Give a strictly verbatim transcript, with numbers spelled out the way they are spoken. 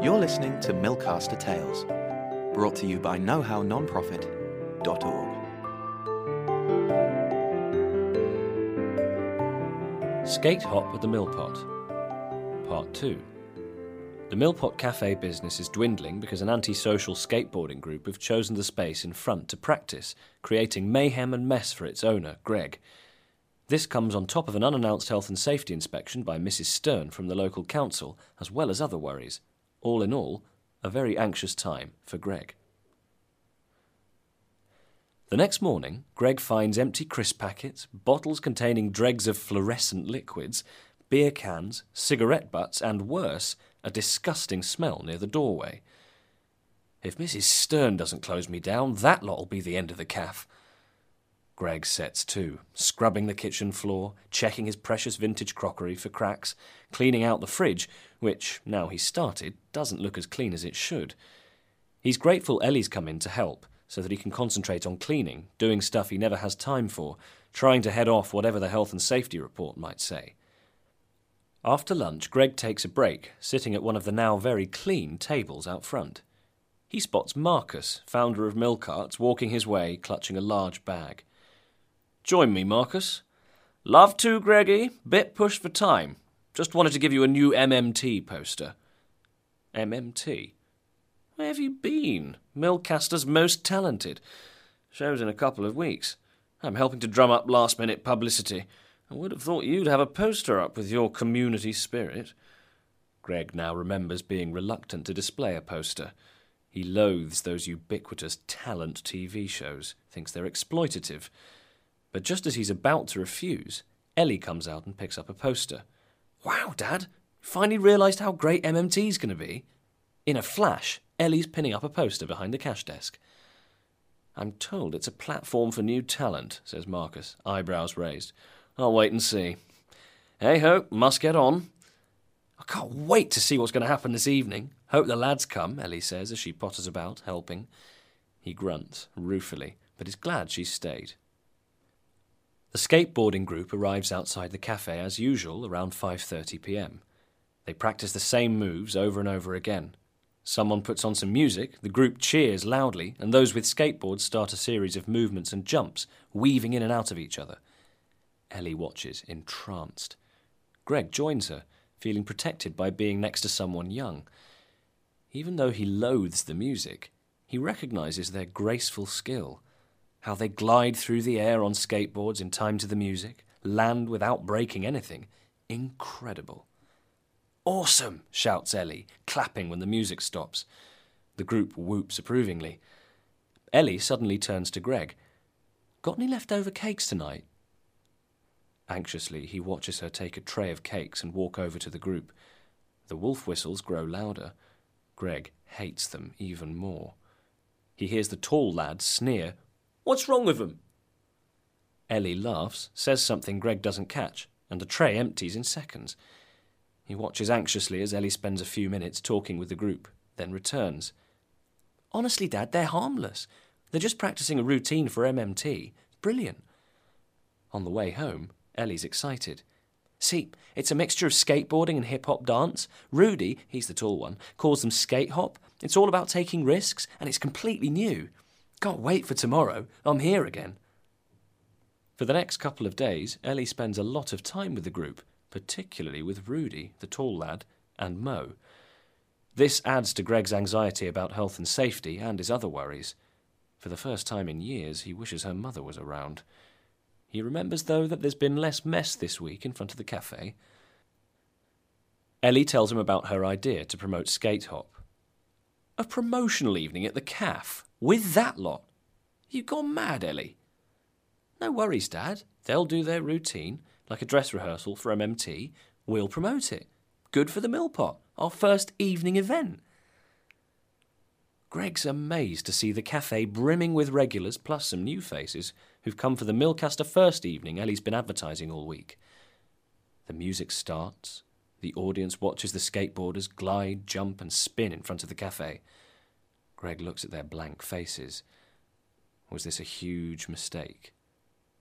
You're listening to Milcaster Tales, brought to you by know how non profit dot org. Skate Hop at the Millpot, Part two. The Millpot Cafe business is dwindling because an antisocial skateboarding group have chosen the space in front to practice, creating mayhem and mess for its owner, Greg. This comes on top of an unannounced health and safety inspection by Missus Stern from the local council, as well as other worries. All in all, a very anxious time for Greg. The next morning, Greg finds empty crisp packets, bottles containing dregs of fluorescent liquids, beer cans, cigarette butts, and worse, a disgusting smell near the doorway. If Missus Stern doesn't close me down, that lot'll be the end of the caff. Greg sets to, scrubbing the kitchen floor, checking his precious vintage crockery for cracks, cleaning out the fridge, which, now he's started, doesn't look as clean as it should. He's grateful Ellie's come in to help, so that he can concentrate on cleaning, doing stuff he never has time for, trying to head off whatever the health and safety report might say. After lunch, Greg takes a break, sitting at one of the now very clean tables out front. He spots Marcus, founder of Millcarts, walking his way, clutching a large bag. "Join me, Marcus." "Love to, Greggy. Bit pushed for time. Just wanted to give you a new M M T poster." M M T? Where have you been? Milcaster's most talented. Shows in a couple of weeks. I'm helping to drum up last-minute publicity. I would have thought you'd have a poster up with your community spirit. Greg now remembers being reluctant to display a poster. He loathes those ubiquitous talent T V shows, thinks they're exploitative. But just as he's about to refuse, Ellie comes out and picks up a poster. "Wow, Dad! Finally realised how great M M T's going to be." In a flash, Ellie's pinning up a poster behind the cash desk. "I'm told it's a platform for new talent," says Marcus, eyebrows raised. "I'll wait and see. Hey-ho, must get on." "I can't wait to see what's going to happen this evening. Hope the lads come," Ellie says as she potters about, helping. He grunts, ruefully, but is glad she stayed. The skateboarding group arrives outside the cafe as usual around five thirty p m. They practice the same moves over and over again. Someone puts on some music, the group cheers loudly, and those with skateboards start a series of movements and jumps, weaving in and out of each other. Ellie watches, entranced. Greg joins her, feeling protected by being next to someone young. Even though he loathes the music, he recognises their graceful skill. How they glide through the air on skateboards in time to the music, land without breaking anything. Incredible. "Awesome!" shouts Ellie, clapping when the music stops. The group whoops approvingly. Ellie suddenly turns to Greg. "Got any leftover cakes tonight?" Anxiously, he watches her take a tray of cakes and walk over to the group. The wolf whistles grow louder. Greg hates them even more. He hears the tall lad sneer, "What's wrong with them?" Ellie laughs, says something Greg doesn't catch, and the tray empties in seconds. He watches anxiously as Ellie spends a few minutes talking with the group, then returns. "Honestly, Dad, they're harmless. They're just practicing a routine for M M T. Brilliant." On the way home, Ellie's excited. "See, it's a mixture of skateboarding and hip-hop dance. Rudy, he's the tall one, calls them skate hop. It's all about taking risks, and it's completely new. Can't wait for tomorrow. I'm here again." For the next couple of days, Ellie spends a lot of time with the group, particularly with Rudy, the tall lad, and Mo. This adds to Greg's anxiety about health and safety and his other worries. For the first time in years, he wishes her mother was around. He remembers, though, that there's been less mess this week in front of the cafe. Ellie tells him about her idea to promote Skate Hop. "A promotional evening at the cafe? With that lot? You gone mad, Ellie?" "No worries, Dad. They'll do their routine, like a dress rehearsal for M M T. We'll promote it. Good for the Millpot, our first evening event." Greg's amazed to see the cafe brimming with regulars plus some new faces who've come for the Milcaster first evening Ellie's been advertising all week. The music starts. The audience watches the skateboarders glide, jump and spin in front of the cafe. Greg looks at their blank faces. Was this a huge mistake?